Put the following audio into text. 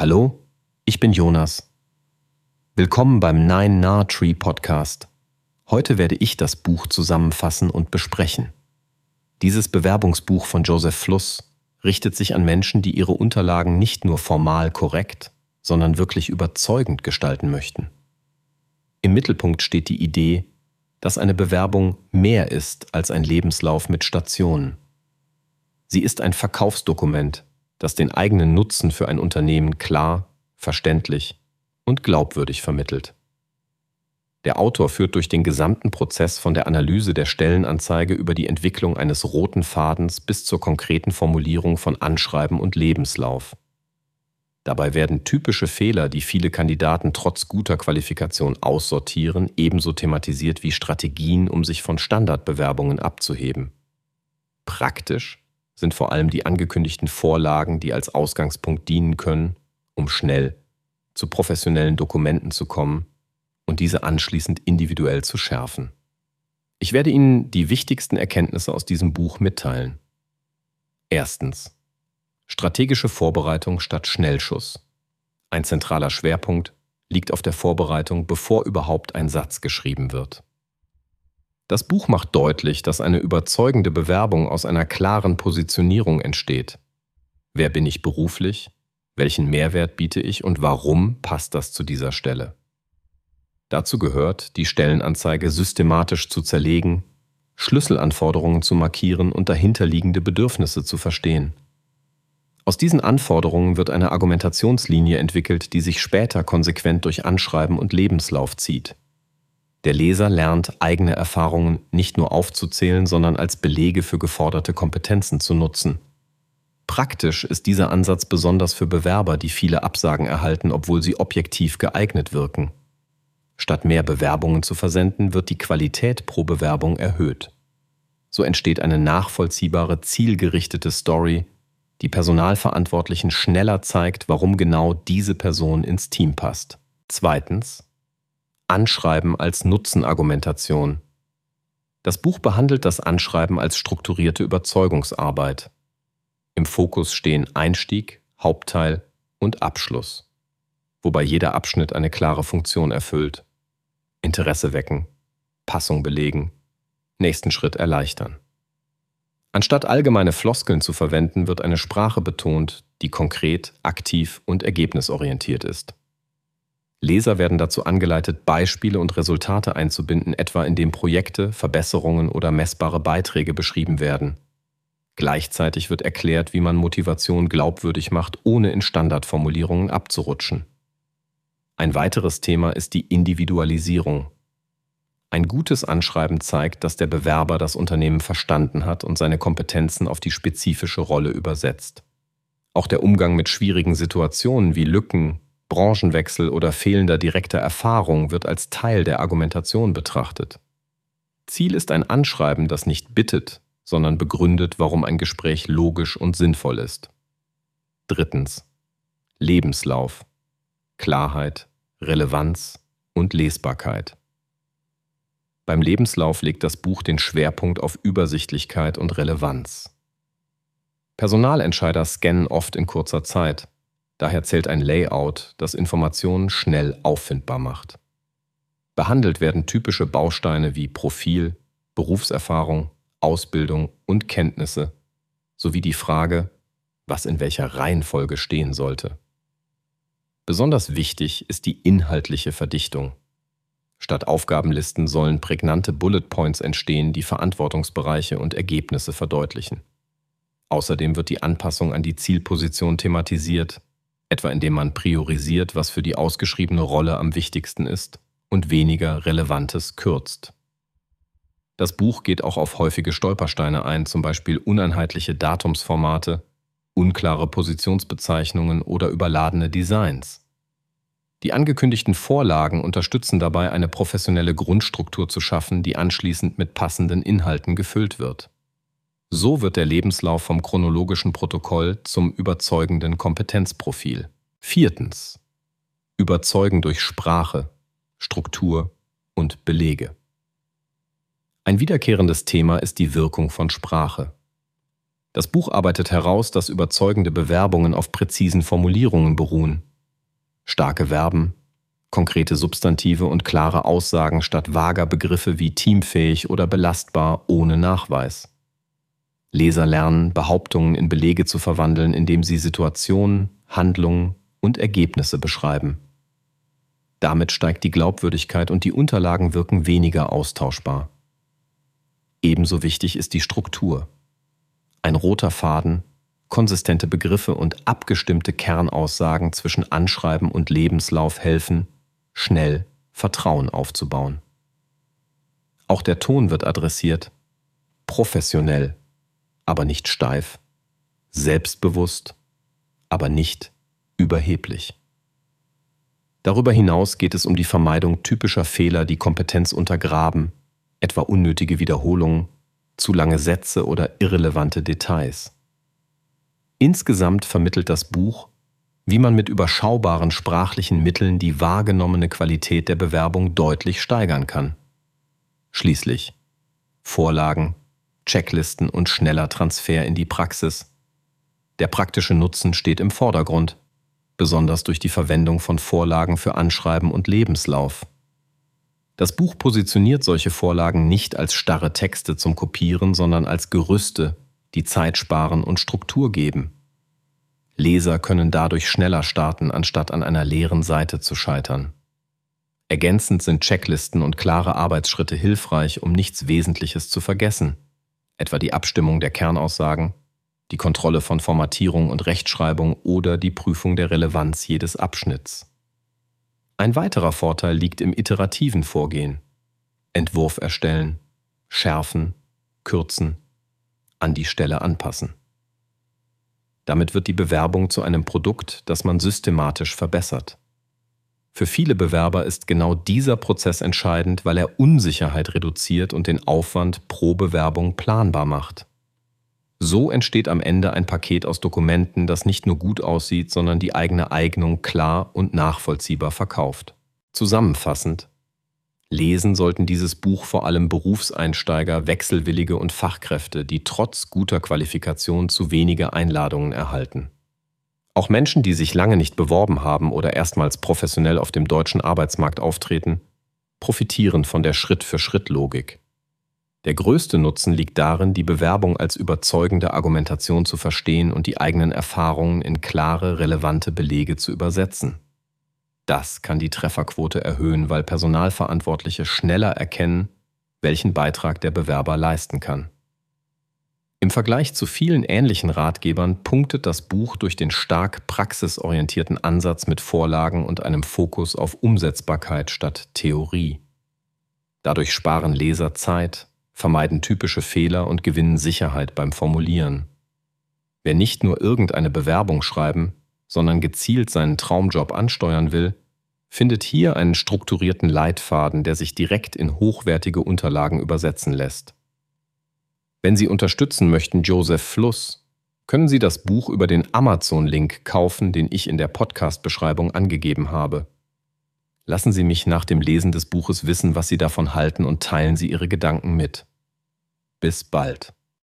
Hallo, ich bin Jonas. Willkommen beim Nine Nah Tree Podcast. Heute werde ich das Buch zusammenfassen und besprechen. Dieses Bewerbungsbuch von Joseph Fluss richtet sich an Menschen, die ihre Unterlagen nicht nur formal korrekt, sondern wirklich überzeugend gestalten möchten. Im Mittelpunkt steht die Idee, dass eine Bewerbung mehr ist als ein Lebenslauf mit Stationen. Sie ist ein Verkaufsdokument, das den eigenen Nutzen für ein Unternehmen klar, verständlich und glaubwürdig vermittelt. Der Autor führt durch den gesamten Prozess von der Analyse der Stellenanzeige über die Entwicklung eines roten Fadens bis zur konkreten Formulierung von Anschreiben und Lebenslauf. Dabei werden typische Fehler, die viele Kandidaten trotz guter Qualifikation aussortieren, ebenso thematisiert wie Strategien, um sich von Standardbewerbungen abzuheben. Praktisch sind vor allem die angekündigten Vorlagen, die als Ausgangspunkt dienen können, um schnell zu professionellen Dokumenten zu kommen und diese anschließend individuell zu schärfen. Ich werde Ihnen die wichtigsten Erkenntnisse aus diesem Buch mitteilen. Erstens: Strategische Vorbereitung statt Schnellschuss. Ein zentraler Schwerpunkt liegt auf der Vorbereitung, bevor überhaupt ein Satz geschrieben wird. Das Buch macht deutlich, dass eine überzeugende Bewerbung aus einer klaren Positionierung entsteht. Wer bin ich beruflich? Welchen Mehrwert biete ich und warum passt das zu dieser Stelle? Dazu gehört, die Stellenanzeige systematisch zu zerlegen, Schlüsselanforderungen zu markieren und dahinterliegende Bedürfnisse zu verstehen. Aus diesen Anforderungen wird eine Argumentationslinie entwickelt, die sich später konsequent durch Anschreiben und Lebenslauf zieht. Der Leser lernt, eigene Erfahrungen nicht nur aufzuzählen, sondern als Belege für geforderte Kompetenzen zu nutzen. Praktisch ist dieser Ansatz besonders für Bewerber, die viele Absagen erhalten, obwohl sie objektiv geeignet wirken. Statt mehr Bewerbungen zu versenden, wird die Qualität pro Bewerbung erhöht. So entsteht eine nachvollziehbare, zielgerichtete Story, die Personalverantwortlichen schneller zeigt, warum genau diese Person ins Team passt. Zweitens: Anschreiben als Nutzenargumentation. Das Buch behandelt das Anschreiben als strukturierte Überzeugungsarbeit. Im Fokus stehen Einstieg, Hauptteil und Abschluss, wobei jeder Abschnitt eine klare Funktion erfüllt. Interesse wecken, Passung belegen, nächsten Schritt erleichtern. Anstatt allgemeine Floskeln zu verwenden, wird eine Sprache betont, die konkret, aktiv und ergebnisorientiert ist. Leser werden dazu angeleitet, Beispiele und Resultate einzubinden, etwa indem Projekte, Verbesserungen oder messbare Beiträge beschrieben werden. Gleichzeitig wird erklärt, wie man Motivation glaubwürdig macht, ohne in Standardformulierungen abzurutschen. Ein weiteres Thema ist die Individualisierung. Ein gutes Anschreiben zeigt, dass der Bewerber das Unternehmen verstanden hat und seine Kompetenzen auf die spezifische Rolle übersetzt. Auch der Umgang mit schwierigen Situationen wie Lücken, Branchenwechsel oder fehlender direkter Erfahrung wird als Teil der Argumentation betrachtet. Ziel ist ein Anschreiben, das nicht bittet, sondern begründet, warum ein Gespräch logisch und sinnvoll ist. Drittens: Lebenslauf, Klarheit, Relevanz und Lesbarkeit. Beim Lebenslauf legt das Buch den Schwerpunkt auf Übersichtlichkeit und Relevanz. Personalentscheider scannen oft in kurzer Zeit. Daher zählt ein Layout, das Informationen schnell auffindbar macht. Behandelt werden typische Bausteine wie Profil, Berufserfahrung, Ausbildung und Kenntnisse, sowie die Frage, was in welcher Reihenfolge stehen sollte. Besonders wichtig ist die inhaltliche Verdichtung. Statt Aufgabenlisten sollen prägnante Bullet Points entstehen, die Verantwortungsbereiche und Ergebnisse verdeutlichen. Außerdem wird die Anpassung an die Zielposition thematisiert, etwa indem man priorisiert, was für die ausgeschriebene Rolle am wichtigsten ist und weniger Relevantes kürzt. Das Buch geht auch auf häufige Stolpersteine ein, zum Beispiel uneinheitliche Datumsformate, unklare Positionsbezeichnungen oder überladene Designs. Die angekündigten Vorlagen unterstützen dabei, eine professionelle Grundstruktur zu schaffen, die anschließend mit passenden Inhalten gefüllt wird. So wird der Lebenslauf vom chronologischen Protokoll zum überzeugenden Kompetenzprofil. Viertens: Überzeugen durch Sprache, Struktur und Belege. Ein wiederkehrendes Thema ist die Wirkung von Sprache. Das Buch arbeitet heraus, dass überzeugende Bewerbungen auf präzisen Formulierungen beruhen, Starke Verben, konkrete Substantive und klare Aussagen statt vager Begriffe wie teamfähig oder belastbar ohne Nachweis. Leser lernen, Behauptungen in Belege zu verwandeln, indem sie Situationen, Handlungen und Ergebnisse beschreiben. Damit steigt die Glaubwürdigkeit und die Unterlagen wirken weniger austauschbar. Ebenso wichtig ist die Struktur. Ein roter Faden, konsistente Begriffe und abgestimmte Kernaussagen zwischen Anschreiben und Lebenslauf helfen, schnell Vertrauen aufzubauen. Auch der Ton wird adressiert, professionell, aber nicht steif, selbstbewusst, aber nicht überheblich. Darüber hinaus geht es um die Vermeidung typischer Fehler, die Kompetenz untergraben, etwa unnötige Wiederholungen, zu lange Sätze oder irrelevante Details. Insgesamt vermittelt das Buch, wie man mit überschaubaren sprachlichen Mitteln die wahrgenommene Qualität der Bewerbung deutlich steigern kann. Schließlich Vorlagen, Checklisten und schneller Transfer in die Praxis. Der praktische Nutzen steht im Vordergrund, besonders durch die Verwendung von Vorlagen für Anschreiben und Lebenslauf. Das Buch positioniert solche Vorlagen nicht als starre Texte zum Kopieren, sondern als Gerüste, die Zeit sparen und Struktur geben. Leser können dadurch schneller starten, anstatt an einer leeren Seite zu scheitern. Ergänzend sind Checklisten und klare Arbeitsschritte hilfreich, um nichts Wesentliches zu vergessen, etwa die Abstimmung der Kernaussagen, die Kontrolle von Formatierung und Rechtschreibung oder die Prüfung der Relevanz jedes Abschnitts. Ein weiterer Vorteil liegt im iterativen Vorgehen. Entwurf erstellen, schärfen, kürzen, an die Stelle anpassen. Damit wird die Bewerbung zu einem Produkt, das man systematisch verbessert. Für viele Bewerber ist genau dieser Prozess entscheidend, weil er Unsicherheit reduziert und den Aufwand pro Bewerbung planbar macht. So entsteht am Ende ein Paket aus Dokumenten, das nicht nur gut aussieht, sondern die eigene Eignung klar und nachvollziehbar verkauft. Zusammenfassend: Lesen sollten dieses Buch vor allem Berufseinsteiger, Wechselwillige und Fachkräfte, die trotz guter Qualifikation zu wenige Einladungen erhalten. Auch Menschen, die sich lange nicht beworben haben oder erstmals professionell auf dem deutschen Arbeitsmarkt auftreten, profitieren von der Schritt-für-Schritt-Logik. Der größte Nutzen liegt darin, die Bewerbung als überzeugende Argumentation zu verstehen und die eigenen Erfahrungen in klare, relevante Belege zu übersetzen. Das kann die Trefferquote erhöhen, weil Personalverantwortliche schneller erkennen, welchen Beitrag der Bewerber leisten kann. Im Vergleich zu vielen ähnlichen Ratgebern punktet das Buch durch den stark praxisorientierten Ansatz mit Vorlagen und einem Fokus auf Umsetzbarkeit statt Theorie. Dadurch sparen Leser Zeit, vermeiden typische Fehler und gewinnen Sicherheit beim Formulieren. Wer nicht nur irgendeine Bewerbung schreiben, sondern gezielt seinen Traumjob ansteuern will, findet hier einen strukturierten Leitfaden, der sich direkt in hochwertige Unterlagen übersetzen lässt. Wenn Sie unterstützen möchten Joseph Fluss, können Sie das Buch über den Amazon-Link kaufen, den ich in der Podcast-Beschreibung angegeben habe. Lassen Sie mich nach dem Lesen des Buches wissen, was Sie davon halten, und teilen Sie Ihre Gedanken mit. Bis bald.